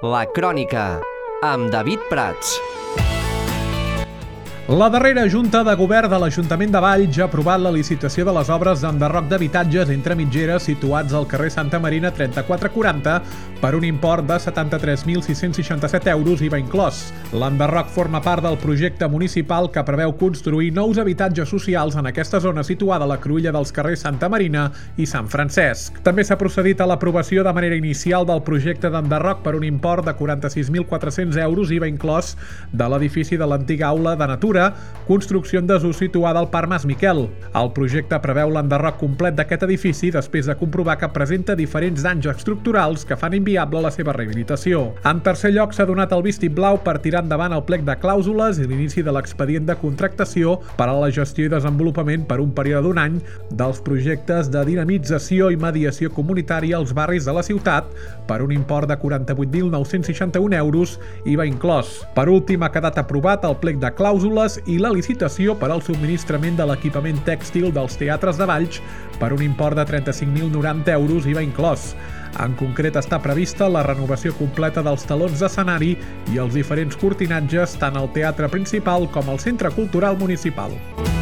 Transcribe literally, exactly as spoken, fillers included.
La Crònica, amb David Prats. La darrera Junta de Govern de l'Ajuntament de Valls ha aprovat la licitació de les obres d'enderroc d'habitatges entre mitgeres situats al carrer Santa Marina trenta-quatre quaranta per un import de setanta-tres mil sis-cents seixanta-set euros I V A inclòs. L'enderroc forma part del projecte municipal que preveu construir nous habitatges socials en aquesta zona situada a la cruïlla dels carrers Santa Marina i Sant Francesc. També s'ha procedit a l'aprovació de manera inicial del projecte d'enderroc per un import de quaranta-sis mil quatre-cents euros I V A inclòs de l'edifici de l'antiga aula de natura, construcció en desús situada al Parc Mas Miquel. El projecte preveu l'enderroc complet d'aquest edifici després de comprovar que presenta diferents danys estructurals que fan inviable la seva rehabilitació. En tercer lloc, s'ha donat el vistiplau per tirar endavant el plec de clàusules i l'inici de l'expedient de contractació per a la gestió i desenvolupament per un període d'un any dels projectes de dinamització i mediació comunitària als barris de la ciutat per un import de quaranta-vuit mil nou-cents seixanta-un euros I V A inclòs. Per últim, ha quedat aprovat el plec de clàusules i la licitació per al subministrament de l'equipament tèxtil dels teatres de Valls per un import de trenta-cinc mil noranta euros I V A inclòs. En concret, està prevista la renovació completa dels telons d'escenari i els diferents cortinatges tant al teatre principal com al centre cultural municipal.